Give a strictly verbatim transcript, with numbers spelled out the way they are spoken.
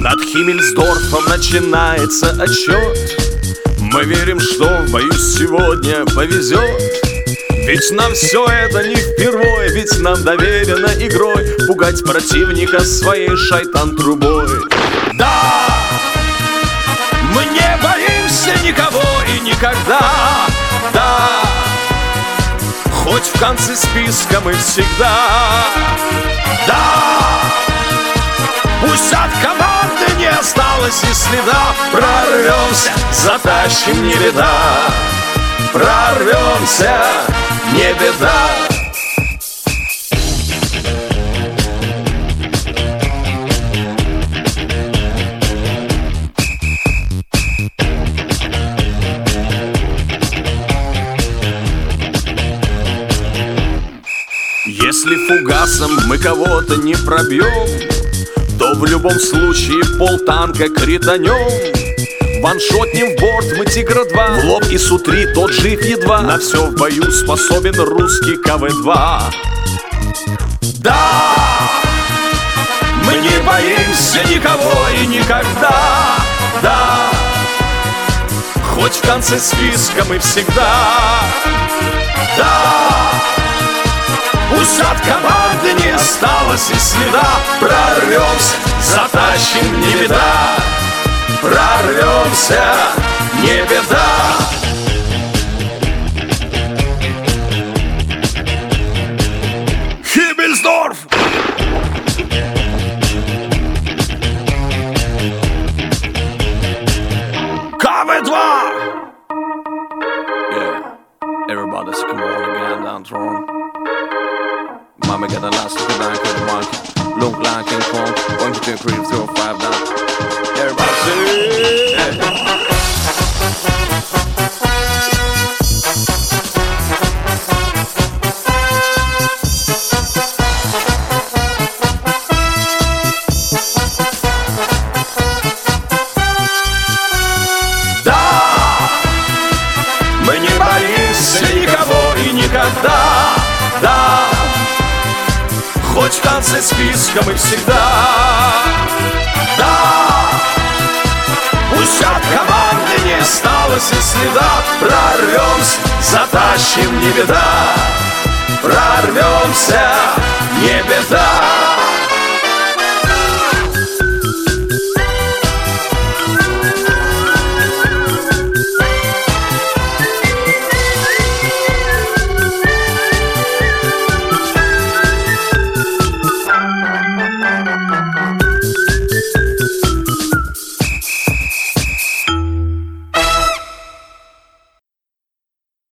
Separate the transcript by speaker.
Speaker 1: Над Химмельсдорфом начинается отчет. Мы верим, что в бою сегодня повезет. Ведь нам все это не впервой, ведь нам доверено игрой пугать противника своей шайтан-трубой. Да, мы не боимся никого и никогда. Да, хоть в конце списка мы всегда. Да, пусть от команды не осталось и следа. Прорвемся, затащим, не беда. Прорвемся, не беда. Если фугасом мы кого-то не пробьем, то в любом случае полтанка кританем. Ваншотнем в борт мы Тигра-два. В лоб и сутри тот жив едва. На все в бою способен русский ка вэ два. Да, мы не боимся никого и никогда. Да, хоть в конце списка мы всегда. Да, пусть от команды не осталось и следа. Прорвемся, затащим, не беда. Прорвемся, не беда. Химмельсдорф! ка вэ два! Yeah, everybody's come on again down throne. Mama got a last look at the monkey. Look like King Kong. One, two, three, four, five, down. Everybody say да, мы не боимся никого и никогда. Да, хоть в конце списка мы всегда. Да, пусть от команды не осталось и следа. Прорвемся, затащим, не беда. Прорвемся, не беда.